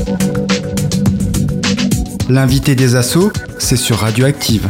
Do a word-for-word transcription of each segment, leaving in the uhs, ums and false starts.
L'invité des assos, c'est sur Radioactive.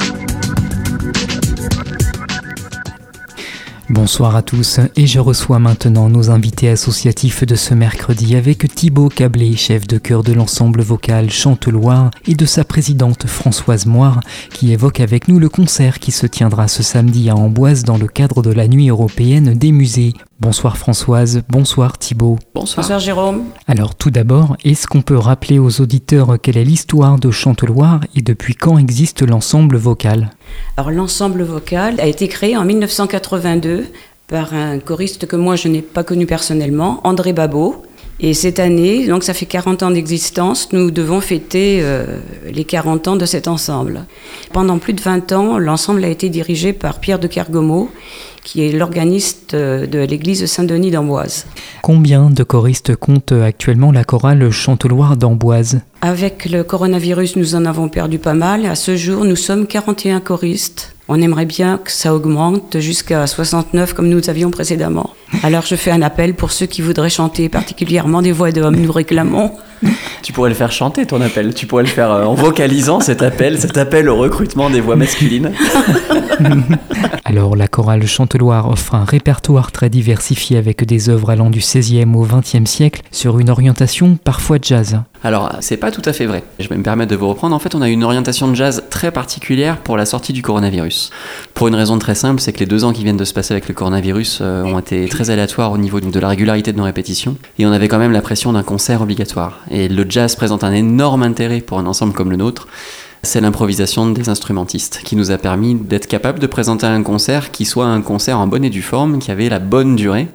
Bonsoir à tous, et je reçois maintenant nos invités associatifs de ce mercredi avec Thibaut Cablé, chef de chœur de l'ensemble vocal Chanteloire, et de sa présidente Françoise Moire, qui évoque avec nous le concert qui se tiendra ce samedi à Amboise dans le cadre de la Nuit européenne des musées. Bonsoir Françoise, bonsoir Thibaut. Bonsoir. Bonsoir Jérôme. Alors tout d'abord, est-ce qu'on peut rappeler aux auditeurs quelle est l'histoire de Chanteloire et depuis quand existe l'ensemble vocal ? Alors l'ensemble vocal a été créé en dix-neuf cent quatre-vingt-deux par un choriste que moi je n'ai pas connu personnellement, André Babot. Et cette année, donc ça fait quarante ans d'existence, nous devons fêter euh, les quarante ans de cet ensemble. Pendant plus de vingt ans, l'ensemble a été dirigé par Pierre de Kergomo, qui est l'organiste de l'église Saint-Denis d'Amboise. Combien de choristes compte actuellement la chorale Chanteloire d'Amboise ? Avec le coronavirus, nous en avons perdu pas mal. À ce jour, nous sommes quarante et un choristes. On aimerait bien que ça augmente jusqu'à soixante-neuf comme nous avions précédemment. Alors je fais un appel pour ceux qui voudraient chanter, particulièrement des voix d'hommes, nous réclamons. Tu pourrais le faire chanter ton appel, tu pourrais le faire en vocalisant cet appel, cet appel au recrutement des voix masculines. Alors la chorale Chanteloire offre un répertoire très diversifié avec des œuvres allant du seizième au vingtième siècle sur une orientation parfois jazz. Alors c'est pas tout à fait vrai, je vais me permettre de vous reprendre. En fait on a une orientation de jazz très particulière pour la sortie du coronavirus. Pour une raison très simple, c'est que les deux ans qui viennent de se passer avec le coronavirus euh, ont été très aléatoires au niveau de la régularité de nos répétitions et on avait quand même la pression d'un concert obligatoire. Et le jazz présente un énorme intérêt pour un ensemble comme le nôtre. C'est l'improvisation des instrumentistes qui nous a permis d'être capable de présenter un concert qui soit un concert en bonne et due forme, qui avait la bonne durée.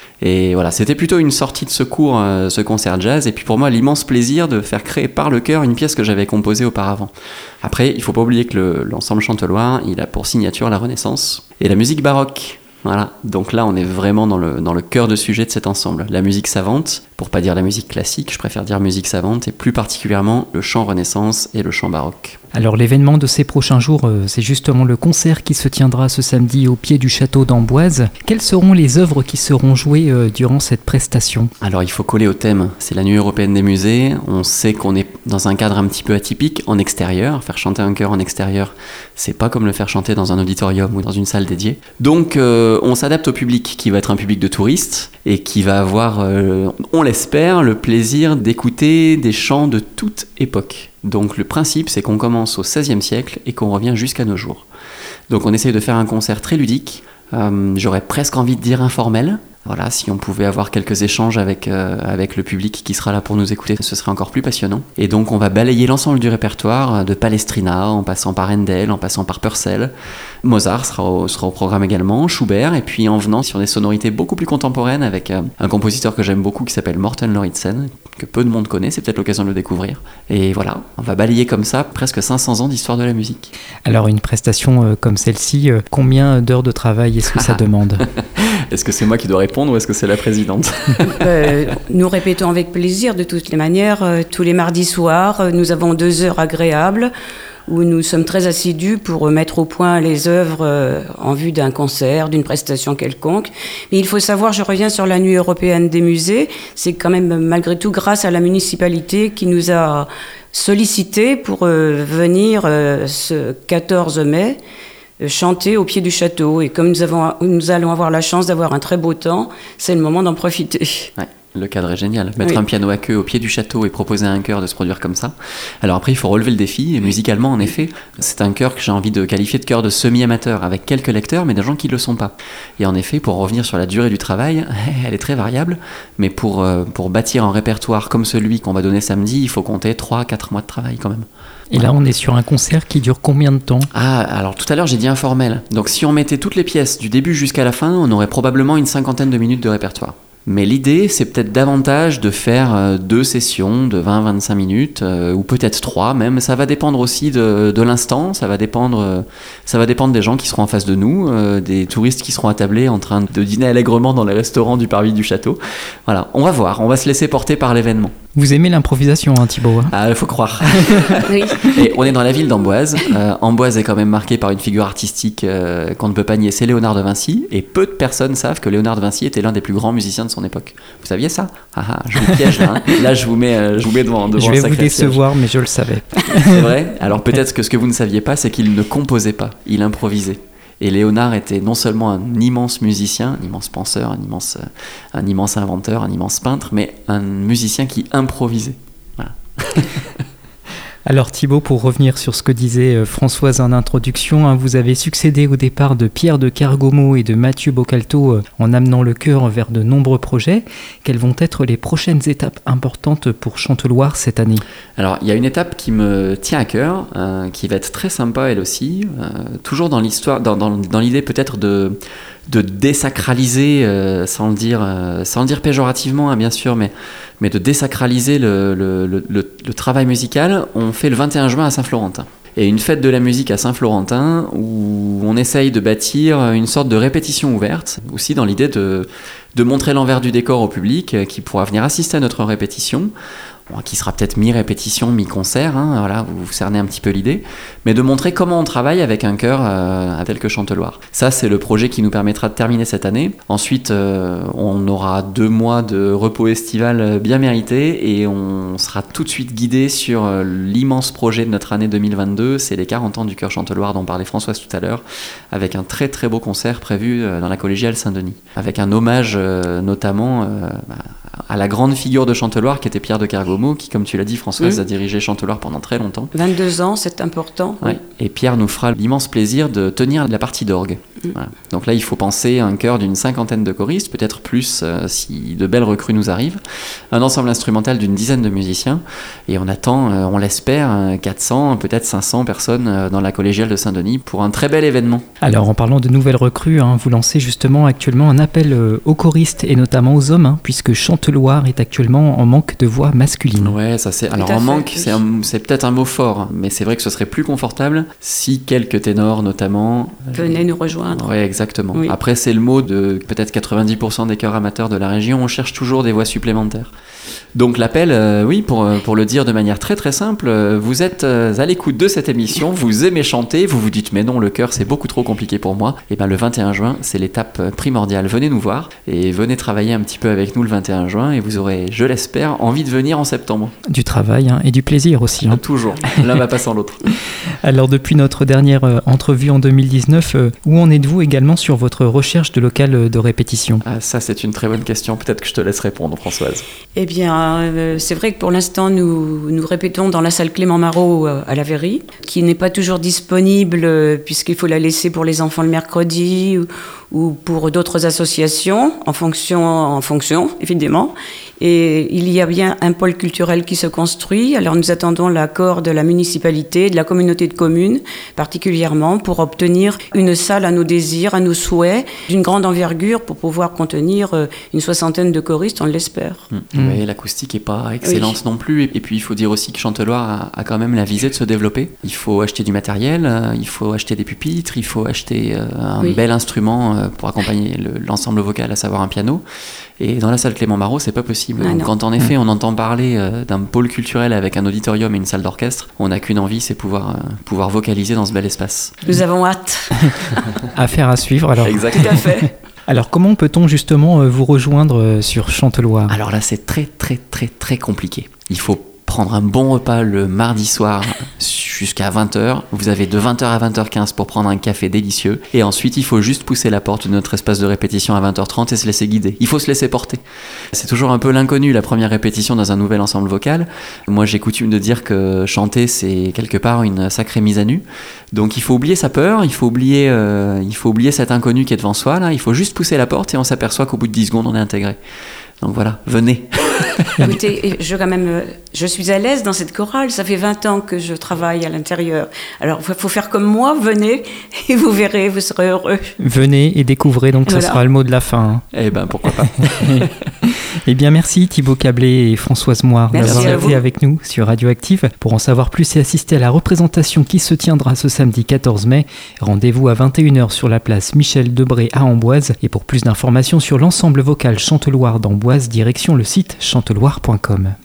Et voilà, c'était plutôt une sortie de secours, euh, ce concert jazz, et puis pour moi l'immense plaisir de faire créer par le chœur une pièce que j'avais composée auparavant. Après, il faut pas oublier que le, l'ensemble Chanteloire, il a pour signature la Renaissance et la musique baroque. Voilà, donc là on est vraiment dans le, dans le cœur de sujet de cet ensemble. La musique savante, pour pas dire la musique classique, je préfère dire musique savante, et plus particulièrement le chant Renaissance et le chant baroque. Alors l'événement de ces prochains jours, euh, c'est justement le concert qui se tiendra ce samedi au pied du château d'Amboise. Quelles seront les œuvres qui seront jouées euh, durant cette prestation ? Alors il faut coller au thème, c'est la Nuit européenne des musées, on sait qu'on est dans un cadre un petit peu atypique, en extérieur, faire chanter un chœur en extérieur, c'est pas comme le faire chanter dans un auditorium ou dans une salle dédiée. Donc euh, on s'adapte au public qui va être un public de touristes et qui va avoir, euh, on l'espère, le plaisir d'écouter des chants de toute époque. Donc le principe, c'est qu'on commence au seizième siècle et qu'on revient jusqu'à nos jours. Donc on essaye de faire un concert très ludique, euh, j'aurais presque envie de dire informel. Voilà, si on pouvait avoir quelques échanges avec, euh, avec le public qui sera là pour nous écouter, ce serait encore plus passionnant. Et donc on va balayer l'ensemble du répertoire, de Palestrina, en passant par Handel, en passant par Purcell. Mozart sera au, sera au programme également, Schubert, et puis en venant sur des sonorités beaucoup plus contemporaines avec euh, un compositeur que j'aime beaucoup qui s'appelle Morten Lauridsen, que peu de monde connaît, c'est peut-être l'occasion de le découvrir. Et voilà, on va balayer comme ça presque cinq cents ans d'histoire de la musique. Alors une prestation euh, comme celle-ci, euh, combien d'heures de travail est-ce que ça demande ? Est-ce que c'est moi qui dois répondre ou est-ce que c'est la présidente ? euh, Nous répétons avec plaisir de toutes les manières. Euh, tous les mardis soirs, euh, nous avons deux heures agréables où nous sommes très assidus pour mettre au point les œuvres euh, en vue d'un concert, d'une prestation quelconque. Mais il faut savoir, je reviens sur la Nuit européenne des musées, c'est quand même malgré tout grâce à la municipalité qui nous a sollicité pour euh, venir euh, ce quatorze mai chanter au pied du château. Et comme nous, avons, nous allons avoir la chance d'avoir un très beau temps, c'est le moment d'en profiter. Ouais. Le cadre est génial. Mettre oui. un piano à queue au pied du château et proposer à un chœur de se produire comme ça. Alors après, il faut relever le défi. Et musicalement, en effet, c'est un chœur que j'ai envie de qualifier de chœur de semi-amateur, avec quelques lecteurs, mais des gens qui ne le sont pas. Et en effet, pour revenir sur la durée du travail, elle est très variable. Mais pour, euh, pour bâtir un répertoire comme celui qu'on va donner samedi, il faut compter trois à quatre mois de travail quand même. Et là, on est sur un concert qui dure combien de temps ? Ah, alors tout à l'heure, j'ai dit informel. Donc si on mettait toutes les pièces du début jusqu'à la fin, on aurait probablement une cinquantaine de minutes de répertoire. Mais l'idée, c'est peut-être davantage de faire euh, deux sessions de vingt à vingt-cinq minutes, euh, ou peut-être trois même. Ça va dépendre aussi de, de l'instant, ça va dépendre, euh, ça va dépendre des gens qui seront en face de nous, euh, des touristes qui seront attablés en train de dîner allègrement dans les restaurants du parvis du château. Voilà, on va voir, on va se laisser porter par l'événement. Vous aimez l'improvisation, hein, Thibaut, hein ? Ah, il faut croire. Oui. Et on est dans la ville d'Amboise. Euh, Amboise est quand même marquée par une figure artistique euh, qu'on ne peut pas nier, c'est Léonard de Vinci. Et peu de personnes savent que Léonard de Vinci était l'un des plus grands musiciens de de son époque. Vous saviez ça? Ah ah, je vous piège là. Hein. Là, je vous mets, euh, je vous mets devant, devant Je vais un sacré vous décevoir, piège. mais je le savais. C'est vrai. Alors peut-être que ce que vous ne saviez pas, c'est qu'il ne composait pas, il improvisait. Et Léonard était non seulement un immense musicien, un immense penseur, un immense, un immense inventeur, un immense peintre, mais un musicien qui improvisait. Voilà. Alors Thibaut, pour revenir sur ce que disait euh, Françoise en introduction, hein, vous avez succédé au départ de Pierre de Cargomo et de Mathieu Bocalto euh, en amenant le chœur vers de nombreux projets. Quelles vont être les prochaines étapes importantes pour Chanteloire cette année? Alors il y a une étape qui me tient à cœur, euh, qui va être très sympa elle aussi, euh, toujours dans l'histoire, dans, dans, dans l'idée peut-être de... de désacraliser, euh, sans le dire, euh, sans le dire péjorativement, hein, bien sûr, mais, mais de désacraliser le, le, le, le, le travail musical. On fait le vingt et un juin à Saint-Florentin. Et une fête de la musique à Saint-Florentin où on essaye de bâtir une sorte de répétition ouverte, aussi dans l'idée de, de montrer l'envers du décor au public euh, qui pourra venir assister à notre répétition, qui sera peut-être mi-répétition, mi-concert, hein, voilà, vous, vous cernez un petit peu l'idée, mais de montrer comment on travaille avec un chœur euh, tel que Chanteloire. Ça, c'est le projet qui nous permettra de terminer cette année. Ensuite, euh, on aura deux mois de repos estival bien mérité et on sera tout de suite guidé sur euh, l'immense projet de notre année deux mille vingt-deux, c'est les quarante ans du chœur Chanteloire dont parlait Françoise tout à l'heure, avec un très très beau concert prévu euh, dans la collégiale Saint-Denis, avec un hommage euh, notamment euh, bah, à la grande figure de Chanteloire qui était Pierre de Cargomo, qui, comme tu l'as dit, Françoise, mmh. a dirigé Chanteloire pendant très longtemps. vingt-deux ans, c'est important. Ouais. Et Pierre nous fera l'immense plaisir de tenir la partie d'orgue. Mmh. Voilà. Donc là, il faut penser à un chœur d'une cinquantaine de choristes, peut-être plus euh, si de belles recrues nous arrivent, un ensemble instrumental d'une dizaine de musiciens, et on attend, euh, on l'espère, quatre cents, peut-être cinq cents personnes euh, dans la collégiale de Saint-Denis pour un très bel événement. Alors, en parlant de nouvelles recrues, hein, vous lancez justement actuellement un appel euh, aux choristes et notamment aux hommes, hein, puisque Chanteloire est actuellement en manque de voix masculine. Ouais, ça c'est. Alors en fait, manque, oui. c'est, un, c'est peut-être un mot fort, mais c'est vrai que ce serait plus confortable si quelques ténors, notamment, venaient euh, nous rejoindre. Ouais, exactement. Oui. Après, c'est le mot de peut-être quatre-vingt-dix pour cent des chœurs amateurs de la région. On cherche toujours des voix supplémentaires. Donc l'appel, euh, oui, pour, pour le dire de manière très très simple, euh, vous êtes euh, à l'écoute de cette émission, vous aimez chanter, vous vous dites mais non, le chœur c'est beaucoup trop compliqué pour moi. Et bien le vingt et un juin, c'est l'étape primordiale. Venez nous voir et venez travailler un petit peu avec nous le vingt et un juin et vous aurez, je l'espère, envie de venir en septembre. Du travail hein, et du plaisir aussi. Hein. Toujours, l'un va pas sans l'autre. Alors depuis notre dernière euh, entrevue en deux mille dix-neuf, euh, où en êtes-vous également sur votre recherche de local de répétition? Ah, ça c'est une très bonne question, peut-être que je te laisse répondre Françoise. Eh bien, euh, c'est vrai que pour l'instant nous, nous répétons dans la salle Clément Marot euh, à la Verrie, qui n'est pas toujours disponible euh, puisqu'il faut la laisser pour les enfants le mercredi ou, ou pour d'autres associations, en fonction, en fonction évidemment. Et il y a bien un pôle culturel qui se construit. Alors nous attendons l'accord de la municipalité, de la communauté de communes particulièrement, pour obtenir une salle à nos désirs, à nos souhaits, d'une grande envergure pour pouvoir contenir une soixantaine de choristes, on l'espère. Mmh. Oui, l'acoustique n'est pas excellente oui. non plus. Et puis il faut dire aussi que Chanteloire a, a quand même la visée de se développer. Il faut acheter du matériel, euh, il faut acheter des pupitres, il faut acheter euh, un oui. bel instrument euh, pour accompagner le, l'ensemble vocal, à savoir un piano. Et dans la salle Clément Marot, c'est pas possible. Ah, quand en effet on entend parler euh, d'un pôle culturel avec un auditorium et une salle d'orchestre, on n'a qu'une envie, c'est pouvoir, euh, pouvoir vocaliser dans ce bel espace. Nous avons hâte. Affaire à suivre alors. Exactement. Tout à fait. Alors comment peut-on justement vous rejoindre sur Chanteloire? Alors là c'est très très très très compliqué. Il faut prendre un bon repas le mardi soir jusqu'à vingt heures. Vous avez de vingt heures à vingt heures quinze pour prendre un café délicieux. Et ensuite, il faut juste pousser la porte de notre espace de répétition à vingt heures trente et se laisser guider. Il faut se laisser porter. C'est toujours un peu l'inconnu, la première répétition dans un nouvel ensemble vocal. Moi, j'ai coutume de dire que chanter, c'est quelque part une sacrée mise à nu. Donc, il faut oublier sa peur, il faut oublier, euh, il faut oublier cet inconnu qui est devant soi. Là. Il faut juste pousser la porte et on s'aperçoit qu'au bout de dix secondes, on est intégré. Donc voilà, venez. Écoutez, je, quand même, je suis à l'aise dans cette chorale. Ça fait vingt ans que je travaille à l'intérieur. Alors, il faut faire comme moi. Venez et vous verrez, vous serez heureux. Venez et découvrez, donc voilà. Ça sera le mot de la fin. Eh ben, pourquoi pas. Eh bien, merci Thibaut Cablé et Françoise Moire d'avoir été avec nous sur Radioactive. Pour en savoir plus et assister à la représentation qui se tiendra ce samedi quatorze mai, rendez-vous à vingt et une heures sur la place Michel Debré à Amboise. Et pour plus d'informations sur l'ensemble vocal Chanteloire d'Amboise, direction le site chanteloire point com.